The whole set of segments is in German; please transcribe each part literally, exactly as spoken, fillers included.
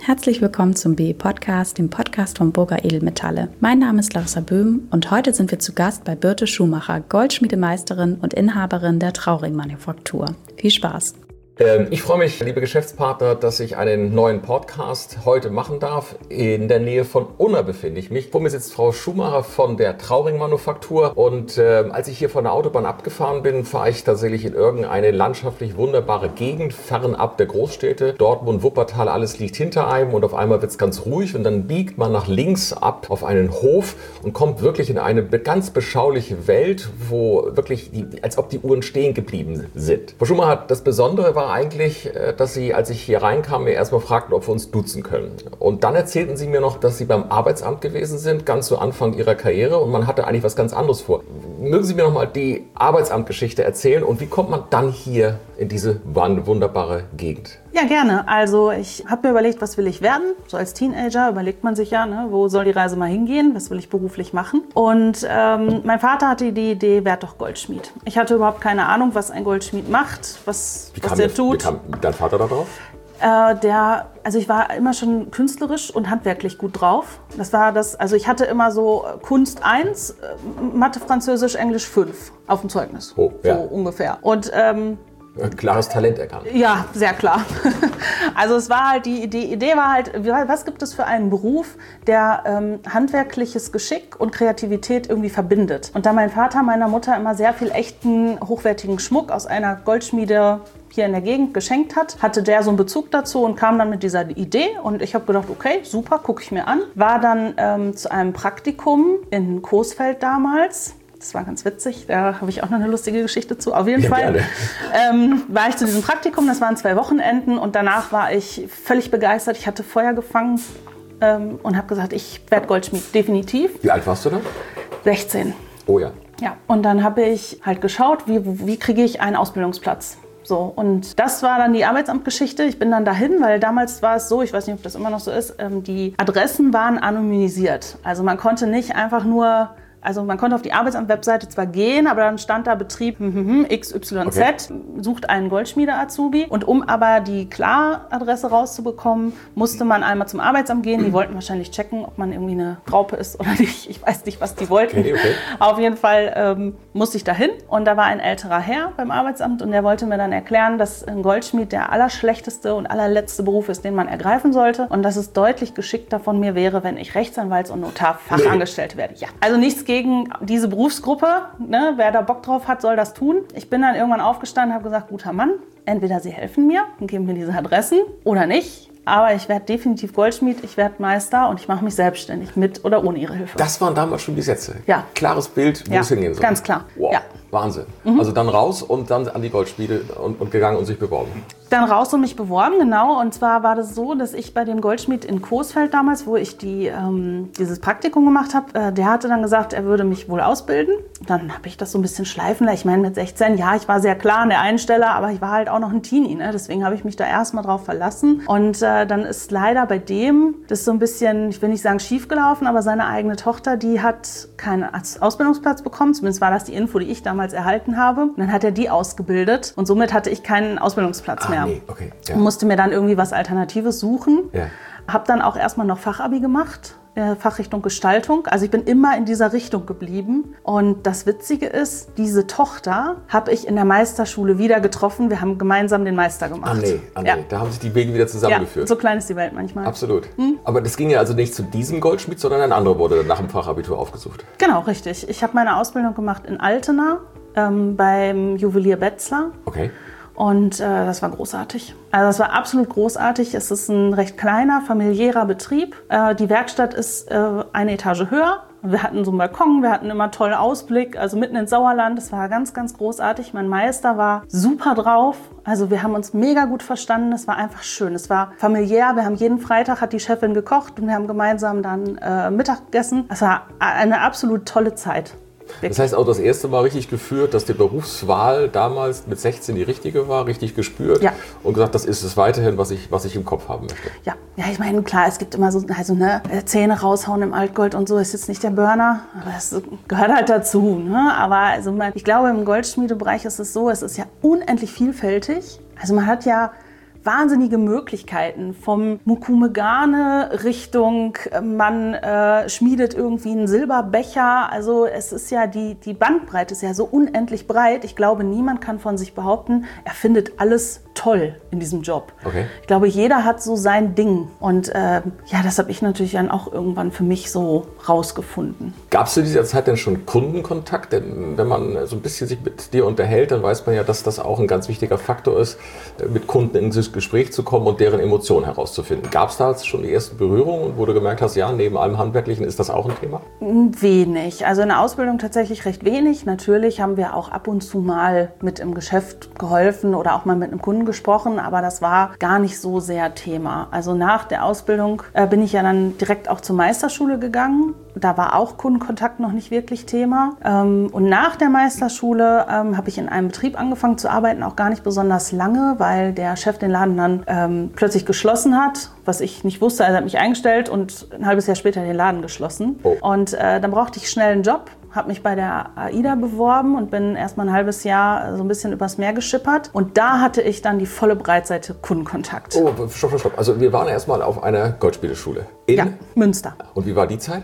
Herzlich willkommen zum B E Podcast, dem Podcast von Burger Edelmetalle. Mein Name ist Larissa Böhm und heute sind wir zu Gast bei Birte Schumacher, Goldschmiedemeisterin und Inhaberin der Trauring-Manufaktur. Viel Spaß! Ich freue mich, liebe Geschäftspartner, dass ich einen neuen Podcast heute machen darf. In der Nähe von Unna befinde ich mich. Vor mir sitzt Frau Schumacher von der Trauring-Manufaktur. Und äh, als ich hier von der Autobahn abgefahren bin, fahre ich tatsächlich in irgendeine landschaftlich wunderbare Gegend, fernab der Großstädte. Dortmund, Wuppertal, alles liegt hinter einem und auf einmal wird es ganz ruhig und dann biegt man nach links ab auf einen Hof und kommt wirklich in eine ganz beschauliche Welt, wo wirklich, die, als ob die Uhren stehen geblieben sind. Frau Schumacher, das Besondere war eigentlich, dass Sie, als ich hier reinkam, mir erstmal fragten, ob wir uns duzen können. Und dann erzählten Sie mir noch, dass Sie beim Arbeitsamt gewesen sind, ganz zu Anfang Ihrer Karriere, und man hatte eigentlich was ganz anderes vor. Mögen Sie mir noch mal die Arbeitsamtgeschichte erzählen und wie kommt man dann hier in diese wunderbare Gegend? Ja, gerne. Also ich habe mir überlegt, was will ich werden? So als Teenager überlegt man sich ja, ne, wo soll die Reise mal hingehen? Was will ich beruflich machen? Und ähm, mein Vater hatte die Idee, werd doch Goldschmied. Ich hatte überhaupt keine Ahnung, was ein Goldschmied macht, was, was der tut. Wie kam dein Vater da drauf? Äh, der, also ich war immer schon künstlerisch und handwerklich gut drauf. Das war das, also ich hatte immer so Kunst eins, Mathe, Französisch, Englisch fünf auf dem Zeugnis. Oh, ja. So ungefähr. Und ähm, ein klares Talent erkannt. Ja, sehr klar. Also es war halt die Idee, Idee war halt, was gibt es für einen Beruf, der ähm, handwerkliches Geschick und Kreativität irgendwie verbindet. Und da mein Vater meiner Mutter immer sehr viel echten, hochwertigen Schmuck aus einer Goldschmiede hier in der Gegend geschenkt hat, hatte der so einen Bezug dazu und kam dann mit dieser Idee. Und ich habe gedacht, okay, super, gucke ich mir an. War dann ähm, zu einem Praktikum in Coesfeld damals. Das war ganz witzig, da habe ich auch noch eine lustige Geschichte zu. Auf jeden ja, Fall ähm, war ich zu diesem Praktikum, das waren zwei Wochenenden und danach war ich völlig begeistert. Ich hatte Feuer gefangen ähm, und habe gesagt, ich werde Goldschmied, definitiv. Wie alt warst du da? sechzehn. Oh ja. Ja, und dann habe ich halt geschaut, wie, wie kriege ich einen Ausbildungsplatz. So, und das war dann die Arbeitsamtgeschichte. Ich bin dann dahin, weil damals war es so, ich weiß nicht, ob das immer noch so ist, ähm, die Adressen waren anonymisiert. Also man konnte nicht einfach nur... Also man konnte auf die Arbeitsamt-Webseite zwar gehen, aber dann stand da Betrieb X Y Z, okay, sucht einen Goldschmiede-Azubi. Und um aber die Klar-Adresse rauszubekommen, musste man einmal zum Arbeitsamt gehen. Die wollten wahrscheinlich checken, ob man irgendwie eine Raupe ist oder nicht. Ich weiß nicht, was die wollten. Okay, okay. Auf jeden Fall ähm, musste ich da hin. Und da war ein älterer Herr beim Arbeitsamt und der wollte mir dann erklären, dass ein Goldschmied der allerschlechteste und allerletzte Beruf ist, den man ergreifen sollte. Und dass es deutlich geschickter von mir wäre, wenn ich Rechtsanwalts- und Notarfachangestellt werde. Ja. Also nichts gegen diese Berufsgruppe, ne? Wer da Bock drauf hat, soll das tun. Ich bin dann irgendwann aufgestanden und habe gesagt, guter Mann, entweder Sie helfen mir und geben mir diese Adressen oder nicht. Aber ich werde definitiv Goldschmied, ich werde Meister und ich mache mich selbstständig mit oder ohne Ihre Hilfe. Das waren damals schon die Sätze? Ja. Klares Bild, wo ja, es hingehen soll? Ganz klar. Wow. Ja. Wahnsinn. Mhm. Also dann raus und dann an die Goldschmiede und, und gegangen und sich beworben. Dann raus und mich beworben, genau. Und zwar war das so, dass ich bei dem Goldschmied in Coesfeld damals, wo ich die, ähm, dieses Praktikum gemacht habe, äh, der hatte dann gesagt, er würde mich wohl ausbilden. Dann habe ich das so ein bisschen schleifen lassen. Ich meine, mit sechzehn, ja, ich war sehr klar an der einen Stelle, aber ich war halt auch noch ein Teenie. Ne? Deswegen habe ich mich da erstmal drauf verlassen. Und äh, dann ist leider bei dem das so ein bisschen, ich will nicht sagen schief gelaufen, aber seine eigene Tochter, die hat keinen Ausbildungsplatz bekommen. Zumindest war das die Info, die ich damals erhalten habe. Und dann hat er die ausgebildet und somit hatte ich keinen Ausbildungsplatz ah, mehr. Nee. Okay. Ja. Musste mir dann irgendwie was Alternatives suchen. Ja. Habe dann auch erstmal noch Fachabi gemacht, äh, Fachrichtung Gestaltung. Also ich bin immer in dieser Richtung geblieben. Und das Witzige ist, diese Tochter habe ich in der Meisterschule wieder getroffen. Wir haben gemeinsam den Meister gemacht. Ah nee, ah, nee. Ja. Da haben sich die Wege wieder zusammengeführt. Ja, so klein ist die Welt manchmal. Absolut. Hm? Aber das ging ja also nicht zu diesem Goldschmied, sondern ein anderer wurde nach dem Fachabitur aufgesucht. Genau, richtig. Ich habe meine Ausbildung gemacht in Altena ähm, beim Juwelier Betzler. Okay. Und äh, das war großartig. Also das war absolut großartig. Es ist ein recht kleiner, familiärer Betrieb. Äh, die Werkstatt ist äh, eine Etage höher. Wir hatten so einen Balkon, wir hatten immer tollen Ausblick, also mitten ins Sauerland. Das war ganz, ganz großartig. Mein Meister war super drauf. Also wir haben uns mega gut verstanden. Es war einfach schön. Es war familiär. Wir haben jeden Freitag, hat die Chefin gekocht und wir haben gemeinsam dann äh, Mittag gegessen. Es war eine absolut tolle Zeit. Das heißt auch das erste Mal richtig geführt, dass die Berufswahl damals mit sechzehn die richtige war, richtig gespürt, ja, und gesagt, das ist es weiterhin, was ich, was ich im Kopf haben möchte. Ja, ja, ich meine, klar, es gibt immer so also, ne, Zähne raushauen im Altgold und so, ist jetzt nicht der Burner, aber das gehört halt dazu. Ne? Aber also, ich glaube, im Goldschmiedebereich ist es so, es ist ja unendlich vielfältig. Also man hat ja wahnsinnige Möglichkeiten. Vom Mukumegane Richtung, man äh, schmiedet irgendwie einen Silberbecher. Also es ist ja, die, die Bandbreite ist ja so unendlich breit. Ich glaube, niemand kann von sich behaupten, er findet alles toll in diesem Job. Okay. Ich glaube, jeder hat so sein Ding. Und äh, ja, das habe ich natürlich dann auch irgendwann für mich so rausgefunden. Gab es zu dieser Zeit denn schon Kundenkontakt? Denn wenn man so ein bisschen sich mit dir unterhält, dann weiß man ja, dass das auch ein ganz wichtiger Faktor ist, mit Kunden ins Gespräch zu kommen und deren Emotionen herauszufinden. Gab es da schon die ersten Berührungen, wo du gemerkt hast, ja, neben allem Handwerklichen ist das auch ein Thema? Wenig. Also in der Ausbildung tatsächlich recht wenig. Natürlich haben wir auch ab und zu mal mit im Geschäft geholfen oder auch mal mit einem Kunden gesprochen, aber das war gar nicht so sehr Thema. Also nach der Ausbildung äh, bin ich ja dann direkt auch zur Meisterschule gegangen. Da war auch Kundenkontakt noch nicht wirklich Thema. Ähm, und nach der Meisterschule ähm, habe ich in einem Betrieb angefangen zu arbeiten, auch gar nicht besonders lange, weil der Chef den Laden dann ähm, plötzlich geschlossen hat, was ich nicht wusste. Also er hat mich eingestellt und ein halbes Jahr später den Laden geschlossen. Oh. Und äh, dann brauchte ich schnell einen Job. Habe mich bei der AIDA beworben und bin erst mal ein halbes Jahr so ein bisschen übers Meer geschippert. Und da hatte ich dann die volle Breitseite Kundenkontakt. Oh, stopp, stopp, stopp. Also wir waren erst mal auf einer Goldspieleschule in ja, Münster. Und wie war die Zeit?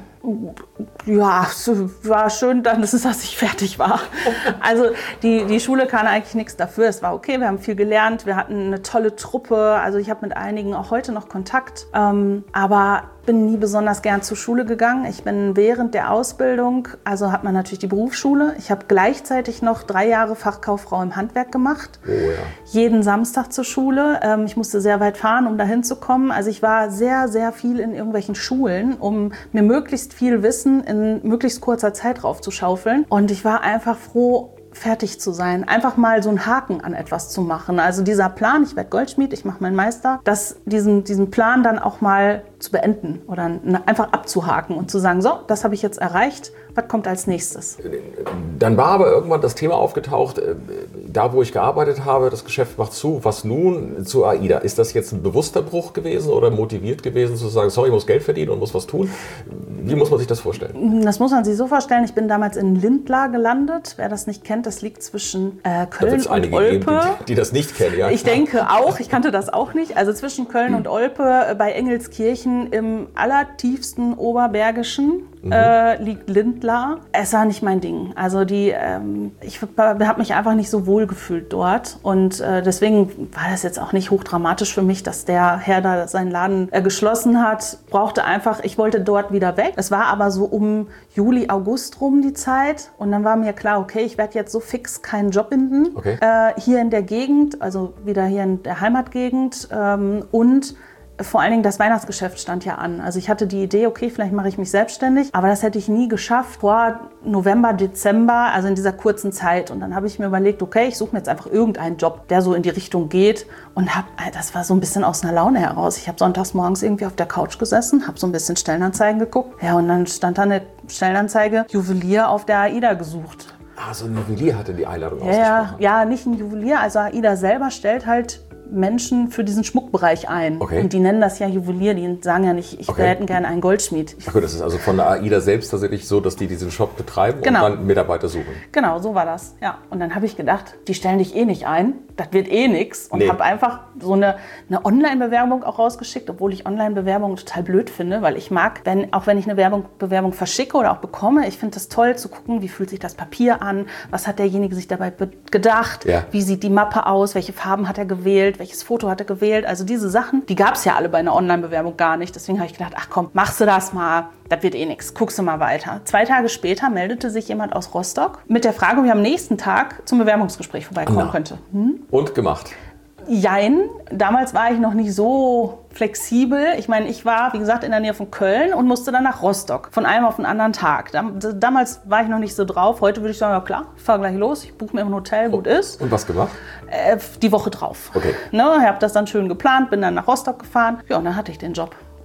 Ja, es war schön, dann, dass ich fertig war. Also die, die Schule kann eigentlich nichts dafür. Es war okay, wir haben viel gelernt, wir hatten eine tolle Truppe. Also ich habe mit einigen auch heute noch Kontakt. Ähm, aber bin nie besonders gern zur Schule gegangen. Ich bin während der Ausbildung, also hat man natürlich die Berufsschule. Ich habe gleichzeitig noch drei Jahre Fachkauffrau im Handwerk gemacht. Oh ja. Jeden Samstag zur Schule. Ähm, ich musste sehr weit fahren, um dahin zu kommen. Also ich war sehr, sehr viel in irgendwelchen Schulen, um mir möglichst viel Wissen in möglichst kurzer Zeit raufzuschaufeln. Und ich war einfach froh, fertig zu sein, einfach mal so einen Haken an etwas zu machen. Also dieser Plan, ich werde Goldschmied, ich mache meinen Meister, dass diesen, diesen Plan dann auch mal zu beenden oder einfach abzuhaken und zu sagen, so, das habe ich jetzt erreicht, was kommt als nächstes? Dann war aber irgendwann das Thema aufgetaucht, da wo ich gearbeitet habe, das Geschäft macht zu, was nun zu AIDA? Ist das jetzt ein bewusster Bruch gewesen oder motiviert gewesen zu sagen, sorry, ich muss Geld verdienen und muss was tun? Wie muss man sich das vorstellen? Das muss man sich so vorstellen, ich bin damals in Lindlar gelandet. Wer das nicht kennt, das liegt zwischen äh, Köln und einige Olpe. Geben, die, die das nicht kennen, ja. Ich denke auch, ich kannte das auch nicht. Also zwischen Köln und Olpe bei Engelskirchen im allertiefsten Oberbergischen mhm. äh, liegt Lindlar. Es war nicht mein Ding. Also die, ähm, ich habe mich einfach nicht so wohl gefühlt dort und äh, deswegen war das jetzt auch nicht hochdramatisch für mich, dass der Herr da seinen Laden äh, geschlossen hat. Brauchte einfach, ich wollte dort wieder weg. Es war aber so um Juli, August rum die Zeit und dann war mir klar, okay, ich werde jetzt so fix keinen Job finden. Okay. Äh, hier in der Gegend, also wieder hier in der Heimatgegend ähm, und vor allen Dingen das Weihnachtsgeschäft stand ja an. Also ich hatte die Idee, okay, vielleicht mache ich mich selbstständig, aber das hätte ich nie geschafft vor November, Dezember, also in dieser kurzen Zeit. Und dann habe ich mir überlegt, okay, ich suche mir jetzt einfach irgendeinen Job, der so in die Richtung geht und habe, das war so ein bisschen aus einer Laune heraus. Ich habe sonntags morgens irgendwie auf der Couch gesessen, habe so ein bisschen Stellenanzeigen geguckt. Ja, und dann stand da eine Stellenanzeige, Juwelier auf der AIDA gesucht. Ah, so ein Juwelier hatte die Einladung ja, ausgesprochen. Ja, nicht ein Juwelier, also AIDA selber stellt halt Menschen für diesen Schmuckbereich ein. Okay. Und die nennen das ja Juwelier, die sagen ja nicht, ich okay. hätte gerne einen Goldschmied. Ach gut, das ist also von der AIDA selbst tatsächlich so, dass die diesen Shop betreiben genau. und dann Mitarbeiter suchen. Genau, so war das. Ja. Und dann habe ich gedacht, die stellen dich eh nicht ein, das wird eh nichts. Und nee. habe einfach so eine, eine Online-Bewerbung auch rausgeschickt, obwohl ich Online-Bewerbungen total blöd finde, weil ich mag, wenn, auch wenn ich eine Werbung, Bewerbung verschicke oder auch bekomme, ich finde das toll zu gucken, wie fühlt sich das Papier an, was hat derjenige sich dabei gedacht, ja. wie sieht die Mappe aus, welche Farben hat er gewählt, welches Foto hat er gewählt. Also diese Sachen, die gab es ja alle bei einer Online-Bewerbung gar nicht. Deswegen habe ich gedacht, ach komm, machst du das mal, das wird eh nichts, guckst du mal weiter. Zwei Tage später meldete sich jemand aus Rostock mit der Frage, ob ich am nächsten Tag zum Bewerbungsgespräch vorbeikommen Na. könnte. Hm? Und gemacht? Jein. Damals war ich noch nicht so flexibel. Ich meine, ich war, wie gesagt, in der Nähe von Köln und musste dann nach Rostock. Von einem auf den anderen Tag. Damals war ich noch nicht so drauf. Heute würde ich sagen, ja klar, ich fahre gleich los. Ich buche mir ein Hotel, gut ist. Und was gemacht? Äh, die Woche drauf. Okay. Ne, ich habe das dann schön geplant, bin dann nach Rostock gefahren. Ja, und dann hatte ich den Job.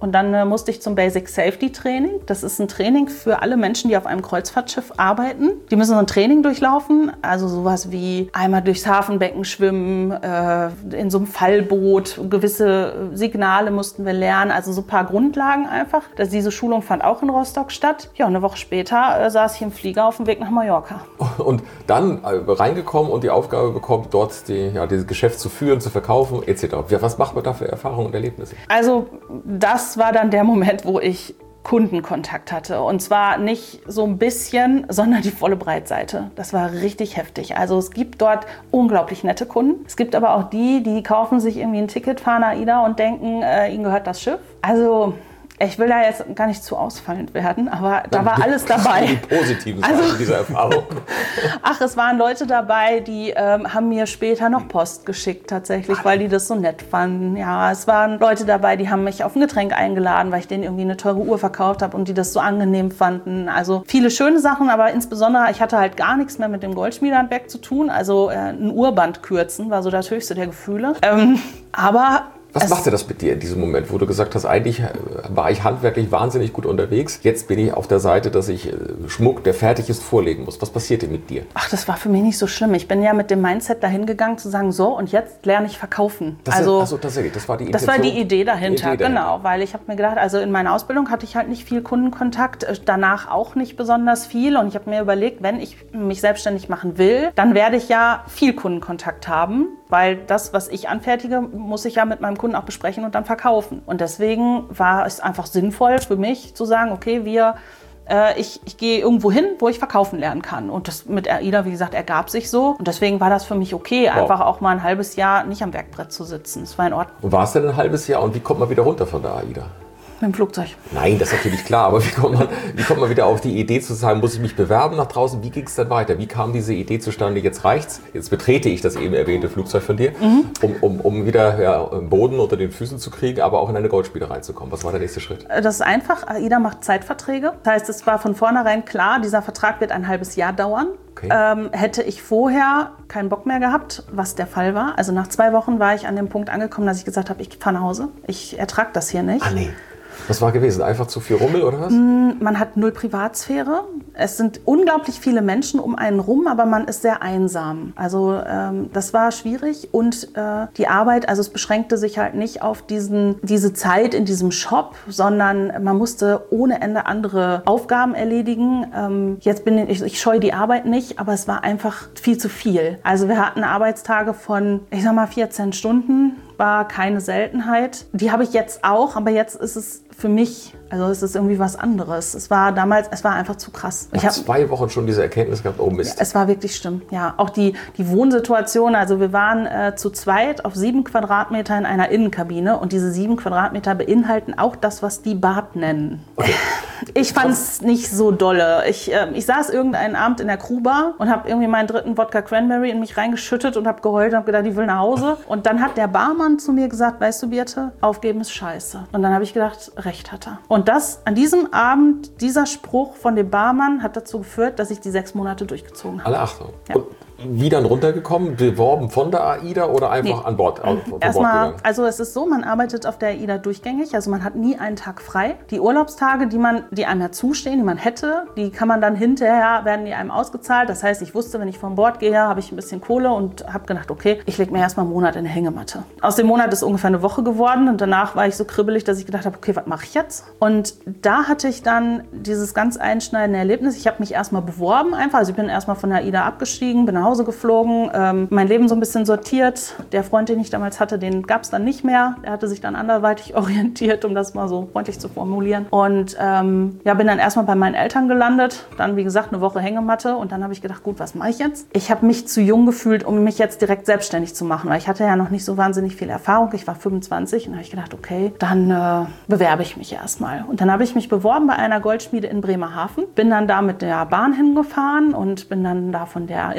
Und dann äh, musste ich zum Basic Safety Training. Das ist ein Training für alle Menschen, die auf einem Kreuzfahrtschiff arbeiten. Die müssen so ein Training durchlaufen, also sowas wie einmal durchs Hafenbecken schwimmen, äh, in so einem Fallboot, gewisse Signale mussten wir lernen, also so ein paar Grundlagen einfach. Das, diese Schulung fand auch in Rostock statt. Ja, und eine Woche später äh, saß ich im Flieger auf dem Weg nach Mallorca. Und dann äh, reingekommen und die Aufgabe bekommen, dort die, ja, dieses Geschäft zu führen, zu verkaufen et cetera. Was macht man da für Erfahrungen und Erlebnisse? Also das war dann der Moment, wo ich Kundenkontakt hatte. Und zwar nicht so ein bisschen, sondern die volle Breitseite. Das war richtig heftig. Also es gibt dort unglaublich nette Kunden. Es gibt aber auch die, die kaufen sich irgendwie ein Ticket, fahren AIDA und denken, äh, ihnen gehört das Schiff. Also ich will da jetzt gar nicht zu ausfallend werden, aber da war alles dabei. Die positiven Seiten also, dieser Erfahrung. Ach, es waren Leute dabei, die ähm, haben mir später noch Post geschickt tatsächlich, weil die das so nett fanden. Ja, es waren Leute dabei, die haben mich auf ein Getränk eingeladen, weil ich denen irgendwie eine teure Uhr verkauft habe und die das so angenehm fanden. Also viele schöne Sachen, aber insbesondere, ich hatte halt gar nichts mehr mit dem Goldschmiedehandwerk zu tun. Also äh, ein Urband kürzen war so das höchste der Gefühle. Ähm, aber Was machte das mit dir in diesem Moment, wo du gesagt hast, eigentlich war ich handwerklich wahnsinnig gut unterwegs, jetzt bin ich auf der Seite, dass ich Schmuck, der fertig ist, vorlegen muss. Was passierte mit dir? Ach, das war für mich nicht so schlimm. Ich bin ja mit dem Mindset dahin gegangen zu sagen, so und jetzt lerne ich verkaufen. Das also, ist, achso, tatsächlich, das war die Intention? Das war die Idee dahinter, die Idee genau. dahinter. Weil ich habe mir gedacht, also in meiner Ausbildung hatte ich halt nicht viel Kundenkontakt, danach auch nicht besonders viel. Und ich habe mir überlegt, wenn ich mich selbstständig machen will, dann werde ich ja viel Kundenkontakt haben. Weil das, was ich anfertige, muss ich ja mit meinem Kunden auch besprechen und dann verkaufen. Und deswegen war es einfach sinnvoll für mich zu sagen, okay, wir, äh, ich, ich gehe irgendwo hin, wo ich verkaufen lernen kann. Und das mit AIDA, wie gesagt, ergab sich so. Und deswegen war das für mich okay, wow. einfach auch mal ein halbes Jahr nicht am Werkbrett zu sitzen. Das war in Ordnung. Und war es denn ein halbes Jahr? Und wie kommt man wieder runter von der AIDA? Mit dem Flugzeug. Nein, das ist natürlich klar, aber wie kommt man, wie kommt man wieder auf die Idee zu sagen, muss ich mich bewerben nach draußen? Wie ging es dann weiter? Wie kam diese Idee zustande, jetzt reicht's, jetzt betrete ich das eben erwähnte Flugzeug von dir, mhm. um, um, um wieder ja, Boden unter den Füßen zu kriegen, aber auch in eine Goldspiele reinzukommen? Was war der nächste Schritt? Das ist einfach, AIDA macht Zeitverträge. Das heißt, es war von vornherein klar, dieser Vertrag wird ein halbes Jahr dauern. Okay. Ähm, hätte ich vorher keinen Bock mehr gehabt, was der Fall war. Also nach zwei Wochen war ich an dem Punkt angekommen, dass ich gesagt habe, ich fahre nach Hause, ich ertrage das hier nicht. Ah, nee. Was war gewesen? Einfach zu viel Rummel oder was? Man hat null Privatsphäre. Es sind unglaublich viele Menschen um einen rum, aber man ist sehr einsam. Also ähm, das war schwierig und äh, die Arbeit, also es beschränkte sich halt nicht auf diesen, diese Zeit in diesem Shop, sondern man musste ohne Ende andere Aufgaben erledigen. Ähm, jetzt bin ich, ich scheue die Arbeit nicht, aber es war einfach viel zu viel. Also wir hatten Arbeitstage von, ich sag mal, vierzehn Stunden. War keine Seltenheit. Die habe ich jetzt auch, aber jetzt ist es für mich, also es ist irgendwie was anderes. Es war damals, es war einfach zu krass. Ich habe zwei Wochen schon diese Erkenntnis gehabt, oh Mist. Es war wirklich schlimm, ja. Auch die, die Wohnsituation, also wir waren äh, zu zweit auf sieben Quadratmeter in einer Innenkabine und diese sieben Quadratmeter beinhalten auch das, was die Bad nennen. Okay. Ich fand es nicht so dolle. Ich, äh, ich saß irgendeinen Abend in der Crewbar und habe irgendwie meinen dritten Wodka Cranberry in mich reingeschüttet und habe geheult und habe gedacht, ich will nach Hause. Und dann hat der Barmann zu mir gesagt, weißt du, Birte, aufgeben ist scheiße. Und dann habe ich gedacht, recht hat er. Und das an diesem Abend, dieser Spruch von dem Barmann hat dazu geführt, dass ich die sechs Monate durchgezogen habe. Alle Achtung. Ja. Und wie dann runtergekommen? Beworben von der AIDA oder einfach nee. an Bord? An, Erstmal, also es ist so, man arbeitet auf der AIDA durchgängig, also man hat nie einen Tag frei. Die Urlaubstage, die man, die einem ja zustehen, die man hätte, die kann man dann hinterher, werden die einem ausgezahlt. Das heißt, ich wusste, wenn ich von Bord gehe, habe ich ein bisschen Kohle und habe gedacht, okay, ich lege mir erstmal einen Monat in eine Hängematte. Aus dem Monat ist ungefähr eine Woche geworden und danach war ich so kribbelig, dass ich gedacht habe, okay, was mache ich jetzt? Und da hatte ich dann dieses ganz einschneidende Erlebnis. Ich habe mich erstmal beworben einfach, also ich bin erstmal von der AIDA abgestiegen, bin nach Hause geflogen, ähm, mein Leben so ein bisschen sortiert. Der Freund, den ich damals hatte, den gab es dann nicht mehr. Er hatte sich dann anderweitig orientiert, um das mal so freundlich zu formulieren. Und ähm, ja, bin dann erstmal bei meinen Eltern gelandet. Dann, wie gesagt, eine Woche Hängematte. Und dann habe ich gedacht, gut, was mache ich jetzt? Ich habe mich zu jung gefühlt, um mich jetzt direkt selbstständig zu machen, weil ich hatte ja noch nicht so wahnsinnig viel Erfahrung. Ich war fünfundzwanzig und habe ich gedacht, okay, dann äh, bewerbe ich mich erstmal. Und dann habe ich mich beworben bei einer Goldschmiede in Bremerhaven. Bin dann da mit der Bahn hingefahren und bin dann da von der Inhaberin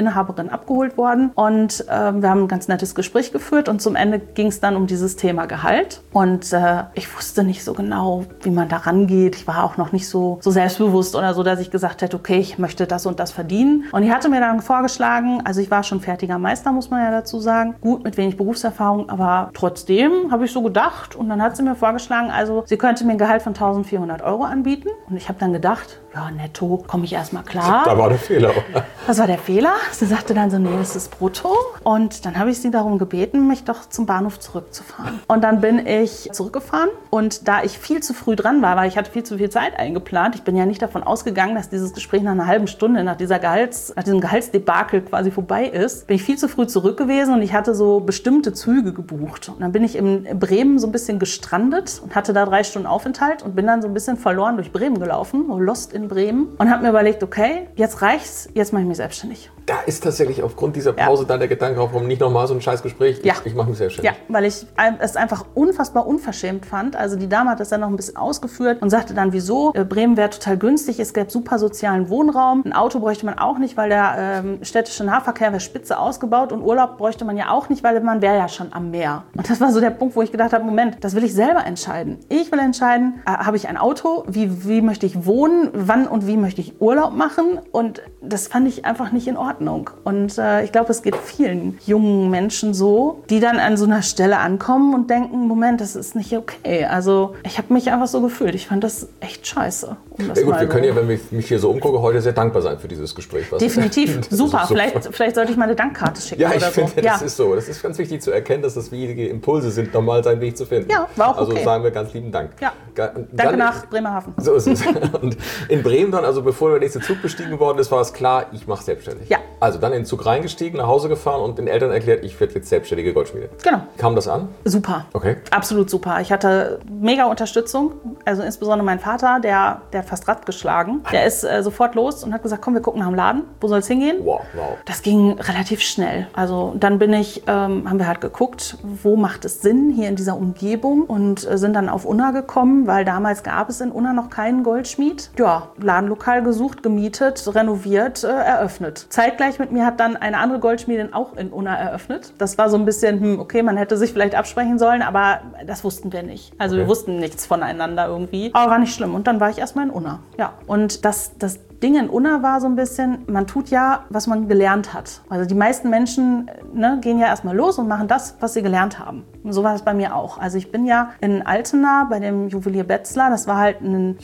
Rennen abgeholt worden und äh, wir haben ein ganz nettes Gespräch geführt und zum Ende ging es dann um dieses Thema Gehalt. Und äh, ich wusste nicht so genau, wie man da rangeht. Ich war auch noch nicht so, so selbstbewusst oder so, dass ich gesagt hätte, okay, ich möchte das und das verdienen. Und die hatte mir dann vorgeschlagen, also ich war schon fertiger Meister, muss man ja dazu sagen, gut, mit wenig Berufserfahrung, aber trotzdem habe ich so gedacht und dann hat sie mir vorgeschlagen, also sie könnte mir ein Gehalt von eintausendvierhundert Euro anbieten und ich habe dann gedacht, ja, netto komme ich erstmal klar. Da war der Fehler. Das war der Fehler. Sie sagte dann so, nee, das ist brutto. Und dann habe ich sie darum gebeten, mich doch zum Bahnhof zurückzufahren. Und dann bin ich zurückgefahren. Und da ich viel zu früh dran war, weil ich hatte viel zu viel Zeit eingeplant, ich bin ja nicht davon ausgegangen, dass dieses Gespräch nach einer halben Stunde, nach, dieser Gehalts, nach diesem Gehaltsdebakel quasi vorbei ist, bin ich viel zu früh zurück gewesen und ich hatte so bestimmte Züge gebucht. Und dann bin ich in Bremen so ein bisschen gestrandet und hatte da drei Stunden Aufenthalt und bin dann so ein bisschen verloren durch Bremen gelaufen, lost in Bremen und habe mir überlegt, okay, jetzt reicht's, jetzt mache ich mich selbstständig. Da ist tatsächlich aufgrund dieser Pause ja. dann der Gedanke aufgekommen, nicht nochmal so ein Scheißgespräch, ich, ja. ich mache mich selbstständig. Ja, weil ich es einfach unfassbar unverschämt fand. Also die Dame hat das dann noch ein bisschen ausgeführt und sagte dann, wieso? Bremen wäre total günstig, es gäbe super sozialen Wohnraum, ein Auto bräuchte man auch nicht, weil der ähm, städtische Nahverkehr wäre spitze ausgebaut und Urlaub bräuchte man ja auch nicht, weil man wäre ja schon am Meer. Und das war so der Punkt, wo ich gedacht habe, Moment, das will ich selber entscheiden. Ich will entscheiden, äh, habe ich ein Auto, wie, wie möchte ich wohnen, wann und wie möchte ich Urlaub machen und das fand ich einfach nicht in Ordnung. Und äh, ich glaube, es geht vielen jungen Menschen so, die dann an so einer Stelle ankommen und denken, Moment, das ist nicht okay. Also ich habe mich einfach so gefühlt. Ich fand das echt scheiße. Um das ja gut, mal wir so. können ja, wenn ich mich hier so umgucke, heute sehr dankbar sein für dieses Gespräch. Was Definitiv, super. So vielleicht, vielleicht sollte ich mal eine Dankkarte schicken ja, ich oder finde, so. das Ja, ist so. Das ist ganz wichtig zu erkennen, dass das wichtige Impulse sind, nochmal seinen Weg zu finden. Ja, war auch also okay. Also sagen wir ganz lieben Dank. Ja. Ga- Danke dann, nach Bremerhaven. So ist es. Und in Bremen dann, also bevor der nächste Zug bestiegen worden ist, war es klar, ich mache selbstständig. Ja. Also dann in den Zug reingestiegen, nach Hause gefahren und den Eltern erklärt, ich werde jetzt selbstständige Goldschmiede. Genau. Kam das an? Super. Okay. Absolut super. Ich hatte mega Unterstützung. Also insbesondere mein Vater, der, der hat fast Rad geschlagen. Der ist äh, sofort los und hat gesagt, komm, wir gucken nach dem Laden. Wo soll es hingehen? Wow, wow. Das ging relativ schnell. Also dann bin ich, ähm, haben wir halt geguckt, wo macht es Sinn hier in dieser Umgebung und äh, sind dann auf Unna gekommen, weil damals gab es in Unna noch keinen Goldschmied. Ja, Ladenlokal gesucht, gemietet, renoviert, äh, eröffnet. Zeitgleich mit mir hat dann eine andere Goldschmiedin auch in Unna eröffnet. Das war so ein bisschen, hm, okay, man hätte sich vielleicht absprechen sollen, aber das wussten wir nicht. Also Okay. wir wussten nichts voneinander irgendwie. Aber war nicht schlimm. Und dann war ich erstmal in Unna. Ja, und das, das Ding in Unna war so ein bisschen, man tut ja, was man gelernt hat. Also die meisten Menschen ne, gehen ja erstmal los und machen das, was sie gelernt haben. Und so war es bei mir auch. Also ich bin ja in Altena bei dem Juwelier Betzler, das war halt ein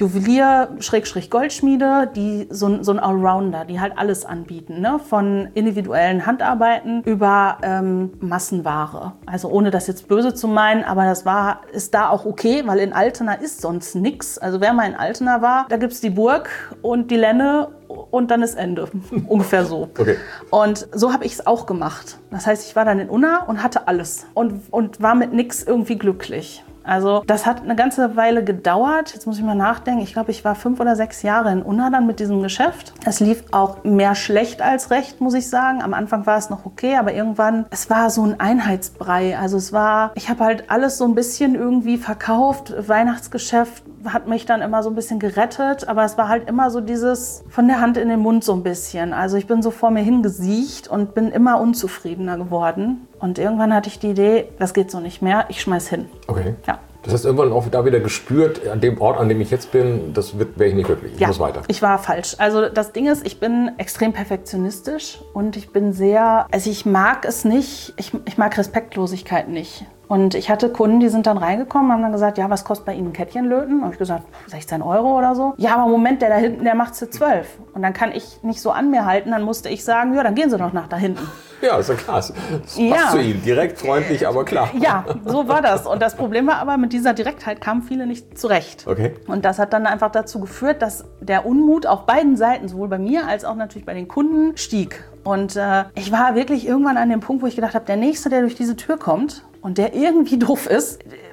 Juwelier-Goldschmiede, die so, so ein Allrounder, die halt alles anbieten, ne? Von individuellen Handarbeiten über ähm, Massenware. Also ohne das jetzt böse zu meinen, aber das war, ist da auch okay, weil in Altena ist sonst nichts. Also wer mal in Altena war, da gibt es die Burg und die Lenne und dann ist Ende. Ungefähr so. Okay. Und so habe ich es auch gemacht. Das heißt, ich war dann in Unna und hatte alles und, und war mit nichts irgendwie glücklich. Also das hat eine ganze Weile gedauert. Jetzt muss ich mal nachdenken. Ich glaube, ich war fünf oder sechs Jahre in Unna dann mit diesem Geschäft. Es lief auch mehr schlecht als recht, muss ich sagen. Am Anfang war es noch okay, aber irgendwann, es war so ein Einheitsbrei. Also es war, ich habe halt alles so ein bisschen irgendwie verkauft. Weihnachtsgeschäft hat mich dann immer so ein bisschen gerettet, aber es war halt immer so dieses von der Hand in den Mund so ein bisschen. Also ich bin so vor mir hingesiecht und bin immer unzufriedener geworden. Und irgendwann hatte ich die Idee, das geht so nicht mehr, ich schmeiß hin. Okay. Ja. Das heißt, irgendwann auch da wieder gespürt, an dem Ort, an dem ich jetzt bin, das wäre ich nicht glücklich. Ich ja, muss weiter. Ich war falsch. Also das Ding ist, ich bin extrem perfektionistisch und ich bin sehr, also ich mag es nicht, ich, ich mag Respektlosigkeit nicht. Und ich hatte Kunden, die sind dann reingekommen, haben dann gesagt, ja, was kostet bei Ihnen ein Kettchen löten? Und ich gesagt, sechzehn Euro oder so. Ja, aber Moment, der da hinten, der macht für zwölf. Und dann kann ich nicht so an mir halten, dann musste ich sagen, ja, dann gehen Sie doch nach da hinten. Ja, ist ja klar. Das Ja. passt zu Ihnen. Direkt, freundlich, aber klar. Ja, so war das. Und das Problem war aber, mit dieser Direktheit kamen viele nicht zurecht. Okay. Und das hat dann einfach dazu geführt, dass der Unmut auf beiden Seiten, sowohl bei mir als auch natürlich bei den Kunden, stieg. Und äh, ich war wirklich irgendwann an dem Punkt, wo ich gedacht habe, der Nächste, der durch diese Tür kommt und der irgendwie doof ist,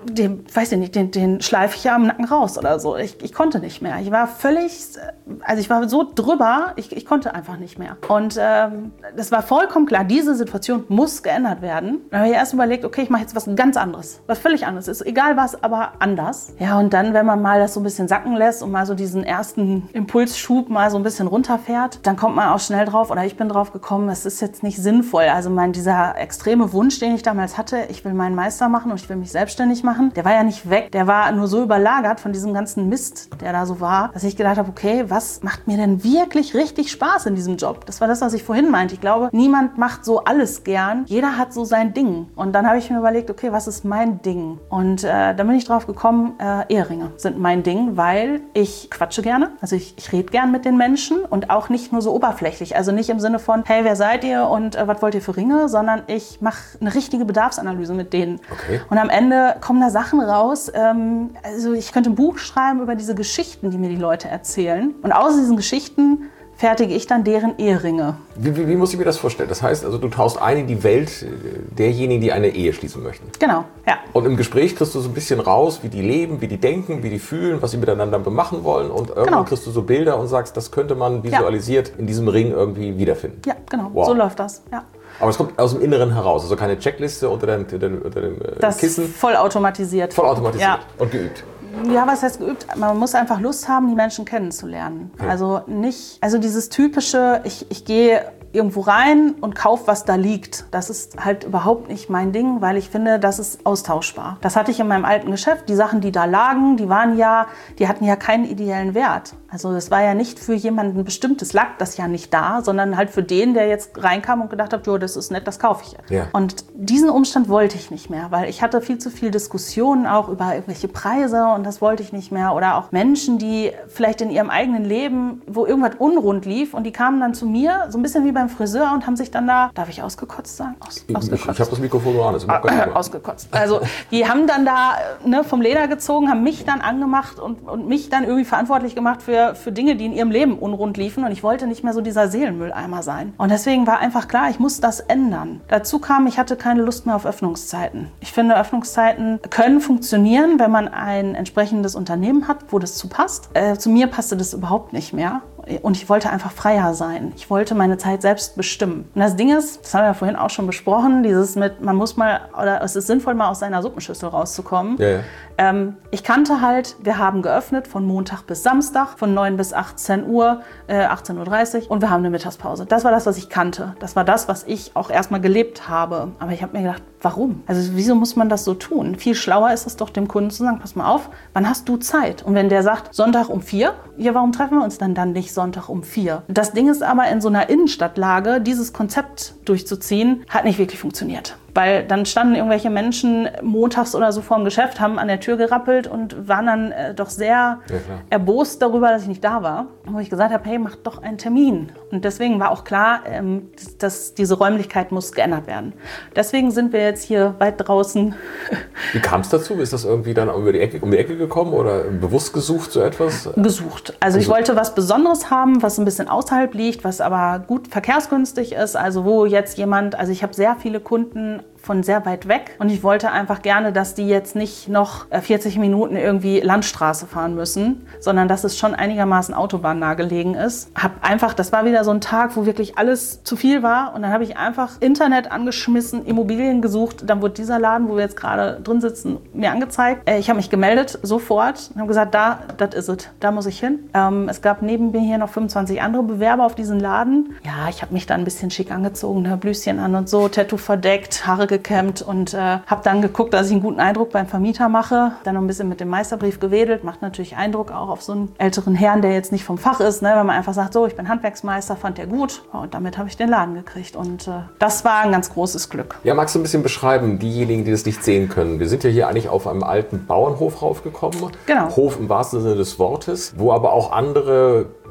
den, weiß ich nicht, den, den schleife ich ja am Nacken raus oder so. Ich, ich konnte nicht mehr. Ich war völlig, also ich war so drüber, ich, ich konnte einfach nicht mehr. Und ähm, das war vollkommen klar, diese Situation muss geändert werden. Dann habe ich erst überlegt, okay, ich mache jetzt was ganz anderes, was völlig anderes ist, egal was, aber anders. Ja, und dann, wenn man mal das so ein bisschen sacken lässt und mal so diesen ersten Impulsschub mal so ein bisschen runterfährt, dann kommt man auch schnell drauf, oder ich bin drauf gekommen, es ist jetzt nicht sinnvoll. Also mein, dieser extreme Wunsch, den ich damals hatte, ich will meinen Meister machen und ich will mich selbstständig machen, der war ja nicht weg. Der war nur so überlagert von diesem ganzen Mist, der da so war, dass ich gedacht habe, okay, was macht mir denn wirklich richtig Spaß in diesem Job? Das war das, was ich vorhin meinte. Ich glaube, niemand macht so alles gern. Jeder hat so sein Ding. Und dann habe ich mir überlegt, okay, was ist mein Ding? Und äh, dann bin ich drauf gekommen, äh, Eheringe sind mein Ding, weil ich quatsche gerne. Also ich, ich rede gern mit den Menschen und auch nicht nur so oberflächlich. Also nicht im Sinne von, hey, wer seid ihr und äh, was wollt ihr für Ringe? Sondern ich mache eine richtige Bedarfsanalyse mit denen. Okay. Und am Ende kommen da Sachen raus. Ähm, also ich könnte ein Buch schreiben über diese Geschichten, die mir die Leute erzählen. Und aus diesen Geschichten fertige ich dann deren Eheringe. Wie, wie, wie muss ich mir das vorstellen? Das heißt, also du tauchst ein in die Welt derjenigen, die eine Ehe schließen möchten. Genau, ja. Und im Gespräch kriegst du so ein bisschen raus, wie die leben, wie die denken, wie die fühlen, was sie miteinander machen wollen. Und irgendwann Genau. kriegst du so Bilder und sagst, das könnte man visualisiert ja. in diesem Ring irgendwie wiederfinden. Ja, genau. Wow. So läuft das, ja. Aber es kommt aus dem Inneren heraus, also keine Checkliste unter dem, unter dem, unter dem äh, Das Kissen. vollautomatisiert. Vollautomatisiert Ja. und geübt. Ja, was heißt geübt? Man muss einfach Lust haben, die Menschen kennenzulernen. Ja. Also nicht, also dieses typische, ich, ich gehe irgendwo rein und kaufe, was da liegt. Das ist halt überhaupt nicht mein Ding, weil ich finde, das ist austauschbar. Das hatte ich in meinem alten Geschäft. Die Sachen, die da lagen, die waren ja, die hatten ja keinen ideellen Wert. Also es war ja nicht für jemanden bestimmtes, lag das ja nicht da, sondern halt für den, der jetzt reinkam und gedacht hat, jo, das ist nett, das kaufe ich jetzt. Ja. Und diesen Umstand wollte ich nicht mehr, weil ich hatte viel zu viel Diskussionen auch über irgendwelche Preise und das wollte ich nicht mehr. Oder auch Menschen, die vielleicht in ihrem eigenen Leben, wo irgendwas unrund lief und die kamen dann zu mir, so ein bisschen wie beim Friseur und haben sich dann da, darf ich ausgekotzt sagen? Aus, Ich, ausgekotzt. ich habe das Mikrofon nur an. Das ist Ah, äh, ausgekotzt. Also die haben dann da ne, vom Leder gezogen, haben mich dann angemacht und, und mich dann irgendwie verantwortlich gemacht für, für Dinge, die in ihrem Leben unrund liefen. Und ich wollte nicht mehr so dieser Seelenmülleimer sein. Und deswegen war einfach klar, ich muss das ändern. Dazu kam, ich hatte keine Lust mehr auf Öffnungszeiten. Ich finde, Öffnungszeiten können funktionieren, wenn man ein entsprechendes Unternehmen hat, wo das zu passt. Äh, zu mir passte das überhaupt nicht mehr. Und ich wollte einfach freier sein. Ich wollte meine Zeit selbst bestimmen. Und das Ding ist, das haben wir ja vorhin auch schon besprochen, dieses mit, man muss mal, oder es ist sinnvoll, mal aus seiner Suppenschüssel rauszukommen. Ja, ja. Ähm, ich kannte halt, wir haben geöffnet von Montag bis Samstag, von neun bis achtzehn Uhr, äh, achtzehn Uhr dreißig und wir haben eine Mittagspause. Das war das, was ich kannte. Das war das, was ich auch erstmal gelebt habe. Aber ich habe mir gedacht, warum? Also wieso muss man das so tun? Viel schlauer ist es doch, dem Kunden zu sagen, pass mal auf, wann hast du Zeit? Und wenn der sagt, Sonntag um vier, ja, warum treffen wir uns dann dann nicht Sonntag um vier? Das Ding ist aber, in so einer Innenstadtlage dieses Konzept durchzuziehen, hat nicht wirklich funktioniert. Weil dann standen irgendwelche Menschen montags oder so vor dem Geschäft, haben an der Tür gerappelt und waren dann äh, doch sehr Ja, erbost darüber, dass ich nicht da war. Wo ich gesagt habe, hey, mach doch einen Termin. Und deswegen war auch klar, ähm, dass, dass diese Räumlichkeit muss geändert werden. Deswegen sind wir jetzt hier weit draußen. Wie kam es dazu? Ist das irgendwie dann über die Ecke, um die Ecke gekommen oder bewusst gesucht, so etwas? Gesucht. Also ich Gesucht. wollte was Besonderes haben, was ein bisschen außerhalb liegt, was aber gut verkehrsgünstig ist. Also wo jetzt jemand, also ich habe sehr viele Kunden von sehr weit weg und ich wollte einfach gerne, dass die jetzt nicht noch vierzig Minuten irgendwie Landstraße fahren müssen, sondern dass es schon einigermaßen autobahnnah gelegen ist. Hab einfach, das war wieder so ein Tag, wo wirklich alles zu viel war und dann habe ich einfach Internet angeschmissen, Immobilien gesucht, dann wurde dieser Laden, wo wir jetzt gerade drin sitzen, mir angezeigt. Ich habe mich gemeldet, sofort und habe gesagt, da, das ist es, da muss ich hin. Ähm, es gab neben mir hier noch fünfundzwanzig andere Bewerber auf diesen Laden. Ja, ich habe mich da ein bisschen schick angezogen, ne, Blüschen an und so, Tattoo verdeckt, Haare gekämmt und äh, habe dann geguckt, dass ich einen guten Eindruck beim Vermieter mache. Dann noch ein bisschen mit dem Meisterbrief gewedelt. Macht natürlich Eindruck auch auf so einen älteren Herrn, der jetzt nicht vom Fach ist. Ne? Wenn man einfach sagt, so, ich bin Handwerksmeister, fand der gut. Und damit habe ich den Laden gekriegt. Und äh, das war ein ganz großes Glück. Ja, magst du ein bisschen beschreiben, diejenigen, die das nicht sehen können? Wir sind ja hier eigentlich auf einem alten Bauernhof raufgekommen. Genau. Hof im wahrsten Sinne des Wortes, wo aber auch andere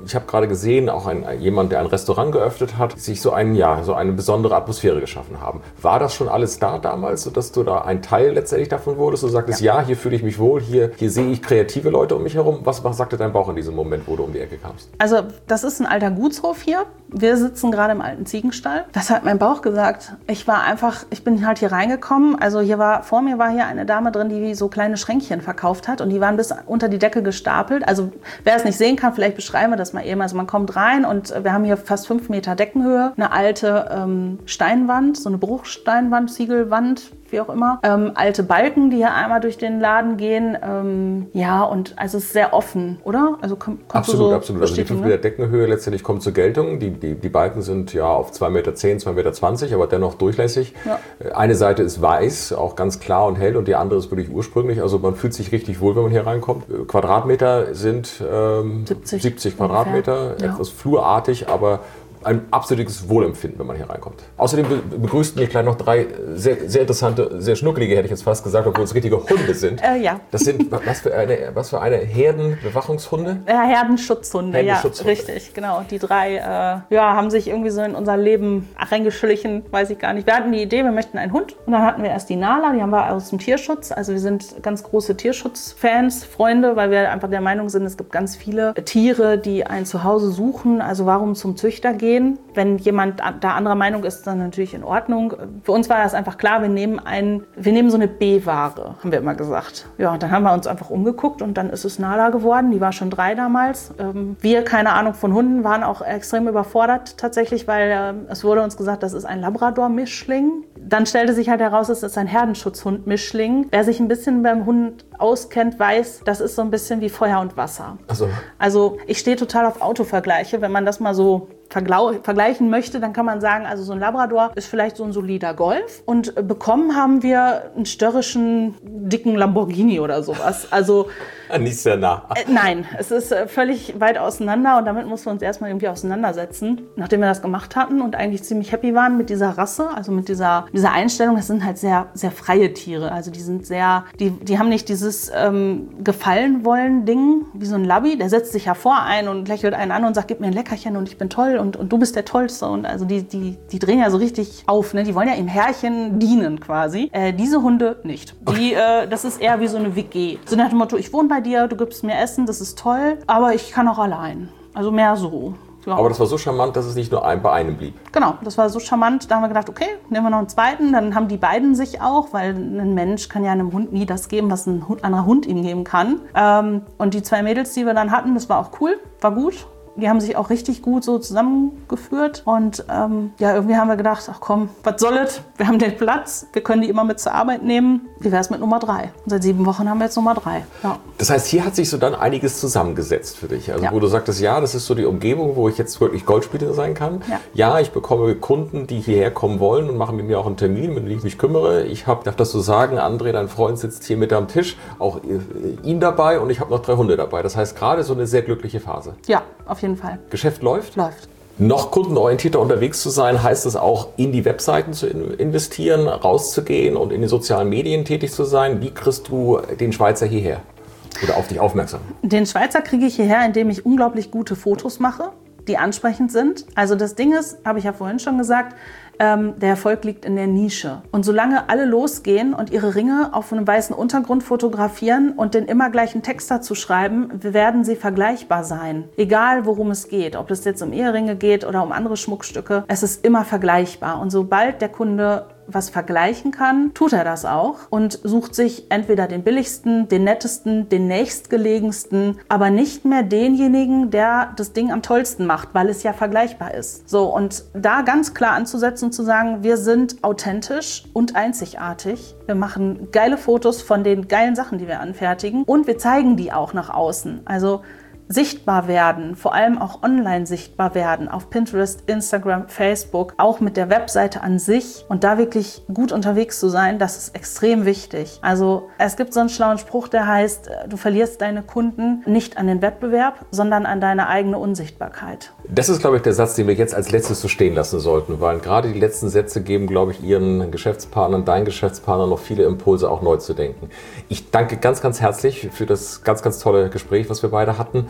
ich habe gerade gesehen, auch ein, jemand, der ein Restaurant geöffnet hat, sich so, ein, ja, so eine besondere Atmosphäre geschaffen haben. War das schon alles da damals, sodass du da ein Teil letztendlich davon wurdest? Du sagtest, ja, ja hier fühle ich mich wohl, hier, hier sehe ich kreative Leute um mich herum. Was, was sagte dein Bauch in diesem Moment, wo du um die Ecke kamst? Also das ist ein alter Gutshof hier. Wir sitzen gerade im alten Ziegenstall. Das hat mein Bauch gesagt. Ich war einfach, ich bin halt hier reingekommen. Also hier war, vor mir war hier eine Dame drin, die so kleine Schränkchen verkauft hat und die waren bis unter die Decke gestapelt. Also wer es nicht sehen kann, vielleicht beschreiben wir das mal eben. Also man kommt rein und wir haben hier fast fünf Meter Deckenhöhe, eine alte ähm, Steinwand, so eine Bruchsteinwand, Ziegelwand, wie auch immer. Ähm, alte Balken, die hier einmal durch den Laden gehen. Ähm, ja, und also es ist sehr offen, oder? Also komm, absolut, so absolut. Also die fünf Meter Deckenhöhe letztendlich kommt zur Geltung. Die, die, die Balken sind ja auf zwei Meter zehn, zwei Meter zwanzig, aber dennoch durchlässig. Ja. Eine Seite ist weiß, auch ganz klar und hell, und die andere ist wirklich ursprünglich. Also man fühlt sich richtig wohl, wenn man hier reinkommt. Quadratmeter sind ähm, siebzig, siebzig Quadratmeter, ja. Etwas flurartig, aber ein absolutes Wohlempfinden, wenn man hier reinkommt. Außerdem begrüßten mich gleich noch drei sehr, sehr interessante, sehr schnuckelige, hätte ich jetzt fast gesagt, obwohl es richtige Hunde sind. Äh, ja. Das sind, was für eine, was für eine Herdenbewachungshunde? Ja, Herdenschutzhunde, Herdenschutzhunde. Ja, richtig, genau. Die drei äh, ja, haben sich irgendwie so in unser Leben reingeschlichen, weiß ich gar nicht. Wir hatten die Idee, wir möchten einen Hund. Und dann hatten wir erst die Nala, die haben wir aus dem Tierschutz. Also wir sind ganz große Tierschutzfans, Freunde, weil wir einfach der Meinung sind, es gibt ganz viele Tiere, die ein Zuhause suchen. Also warum zum Züchter gehen? Wenn jemand da anderer Meinung ist, dann natürlich in Ordnung. Für uns war das einfach klar, wir nehmen, einen, wir nehmen so eine B-Ware, haben wir immer gesagt. Ja, dann haben wir uns einfach umgeguckt und dann ist es Nala geworden. Die war schon drei damals. Wir, keine Ahnung von Hunden, waren auch extrem überfordert tatsächlich, weil es wurde uns gesagt, das ist ein Labrador-Mischling. Dann stellte sich halt heraus, es ist ein Herdenschutzhund-Mischling. Wer sich ein bisschen beim Hund auskennt, weiß, das ist so ein bisschen wie Feuer und Wasser. Also, also ich stehe total auf Autovergleiche. Wenn man das mal so vergleichen möchte, dann kann man sagen, also so ein Labrador ist vielleicht so ein solider Golf und bekommen haben wir einen störrischen, dicken Lamborghini oder sowas. Also nicht sehr nah. Äh, nein, es ist äh, völlig weit auseinander und damit mussten wir uns erstmal irgendwie auseinandersetzen. Nachdem wir das gemacht hatten und eigentlich ziemlich happy waren mit dieser Rasse, also mit dieser, dieser Einstellung, das sind halt sehr, sehr freie Tiere. Also die sind sehr, die, die haben nicht dieses ähm, Gefallen-wollen-Ding wie so ein Labby, der setzt sich hervor ein und lächelt einen an und sagt, gib mir ein Leckerchen und ich bin toll und, und du bist der Tollste. Und also die, die, die drehen ja so richtig auf, ne? Die wollen ja im Herrchen dienen quasi. Äh, diese Hunde nicht. Die, äh, das ist eher wie so eine W G. So nach dem Motto, ich wohne bei dir, du gibst mir Essen, das ist toll, aber ich kann auch allein. Also mehr so. Ja. Aber das war so charmant, dass es nicht nur ein, bei einem blieb. Genau, das war so charmant. Da haben wir gedacht, okay, nehmen wir noch einen zweiten. Dann haben die beiden sich auch, weil ein Mensch kann ja einem Hund nie das geben, was ein anderer Hund ihm geben kann. Ähm, und die zwei Mädels, die wir dann hatten, das war auch cool, war gut. Die haben sich auch richtig gut so zusammengeführt. Und ähm, ja, irgendwie haben wir gedacht, ach komm, was soll es? Wir haben den Platz, wir können die immer mit zur Arbeit nehmen. Wie wäre es mit Nummer drei? Und seit sieben Wochen haben wir jetzt Nummer drei. Ja. Das heißt, hier hat sich so dann einiges zusammengesetzt für dich. Also ja. Wo du sagtest, ja, das ist so die Umgebung, wo ich jetzt wirklich Goldspieler sein kann. Ja. ja, ich bekomme Kunden, die hierher kommen wollen und machen mit mir auch einen Termin, mit dem ich mich kümmere. Ich hab, darf das so sagen, André, dein Freund, sitzt hier mit am Tisch, auch ihn dabei und ich habe noch drei Hunde dabei. Das heißt, gerade so eine sehr glückliche Phase. Ja, auf jeden Fall. Geschäft läuft? Läuft. Noch kundenorientierter unterwegs zu sein, heißt es auch, in die Webseiten zu investieren, rauszugehen und in den sozialen Medien tätig zu sein. Wie kriegst du den Schweizer hierher oder auf dich aufmerksam? Den Schweizer kriege ich hierher, indem ich unglaublich gute Fotos mache, die ansprechend sind. Also das Ding ist, habe ich ja vorhin schon gesagt, ähm, der Erfolg liegt in der Nische. Und solange alle losgehen und ihre Ringe auf einem weißen Untergrund fotografieren und den immer gleichen Text dazu schreiben, werden sie vergleichbar sein. Egal, worum es geht, ob es jetzt um Eheringe geht oder um andere Schmuckstücke, es ist immer vergleichbar. Und sobald der Kunde was vergleichen kann, tut er das auch und sucht sich entweder den billigsten, den nettesten, den nächstgelegensten, aber nicht mehr denjenigen, der das Ding am tollsten macht, weil es ja vergleichbar ist. So, und da ganz klar anzusetzen und zu sagen, wir sind authentisch und einzigartig. Wir machen geile Fotos von den geilen Sachen, die wir anfertigen und wir zeigen die auch nach außen. Also sichtbar werden, vor allem auch online sichtbar werden, auf Pinterest, Instagram, Facebook, auch mit der Webseite an sich und da wirklich gut unterwegs zu sein, das ist extrem wichtig. Also es gibt so einen schlauen Spruch, der heißt, du verlierst deine Kunden nicht an den Wettbewerb, sondern an deine eigene Unsichtbarkeit. Das ist, glaube ich, der Satz, den wir jetzt als letztes so stehen lassen sollten, weil gerade die letzten Sätze geben, glaube ich, Ihren Geschäftspartnern, deinen Geschäftspartnern noch viele Impulse, auch neu zu denken. Ich danke ganz, ganz herzlich für das ganz, ganz tolle Gespräch, was wir beide hatten.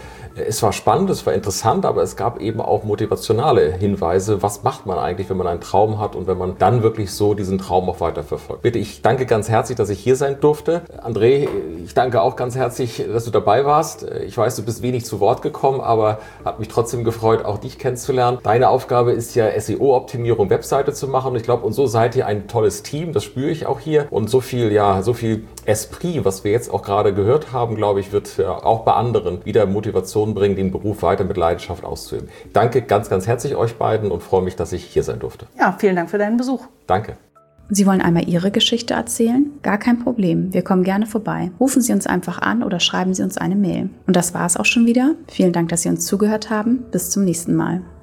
es war spannend, es war interessant, aber es gab eben auch motivationale Hinweise. Was macht man eigentlich, wenn man einen Traum hat und wenn man dann wirklich so diesen Traum auch weiterverfolgt? Bitte, ich danke ganz herzlich, dass ich hier sein durfte. André, ich danke auch ganz herzlich, dass du dabei warst. Ich weiß, du bist wenig zu Wort gekommen, aber hat mich trotzdem gefreut, auch dich kennenzulernen. Deine Aufgabe ist ja, S E O-Optimierung, Webseite zu machen. Und ich glaube, und so seid ihr ein tolles Team. Das spüre ich auch hier. Und so viel, ja, so viel Esprit, was wir jetzt auch gerade gehört haben, glaube ich, wird ja auch bei anderen wieder Motivation bringen, den Beruf weiter mit Leidenschaft auszuüben. Danke ganz, ganz herzlich euch beiden und freue mich, dass ich hier sein durfte. Ja, vielen Dank für deinen Besuch. Danke. Sie wollen einmal Ihre Geschichte erzählen? Gar kein Problem, wir kommen gerne vorbei. Rufen Sie uns einfach an oder schreiben Sie uns eine Mail. Und das war es auch schon wieder. Vielen Dank, dass Sie uns zugehört haben. Bis zum nächsten Mal.